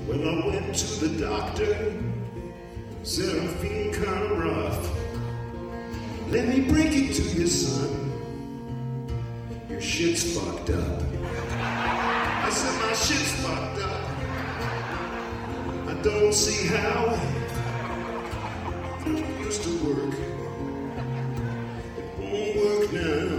Well, I went to the doctor, said I'm feeling kind of rough. Let me break it to you, son, your shit's fucked up. I said my shit's fucked up. I don't see how it used to work. It won't work now.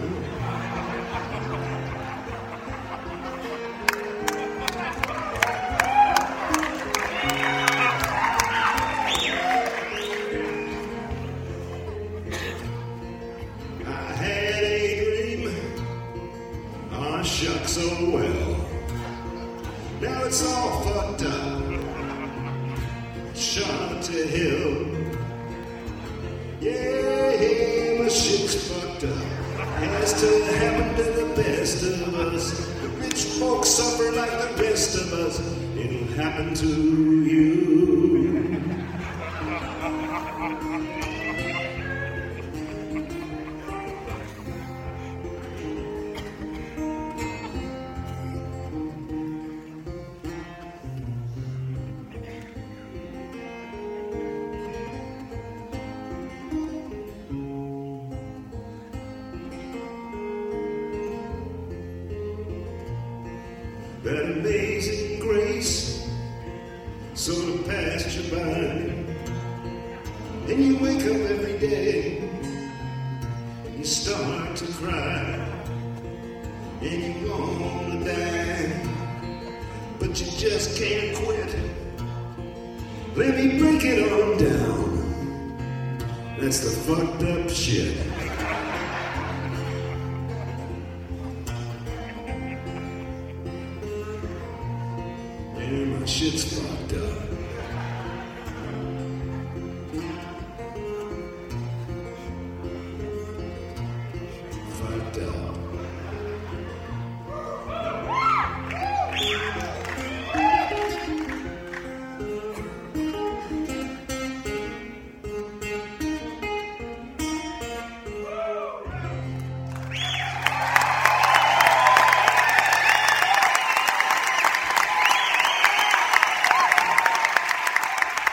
Shucks, oh well. Now it's all fucked up. Shot to hell. Yeah, my shit's fucked up. Has to happen to the best of us. The rich folks suffer like the rest of us. It'll happen to you. That amazing grace sort of passed you by, and you wake up every day and you start to cry, and you wanna die, but you just can't quit. Let me break it on down. That's the fucked up shit. My shit's fucked up.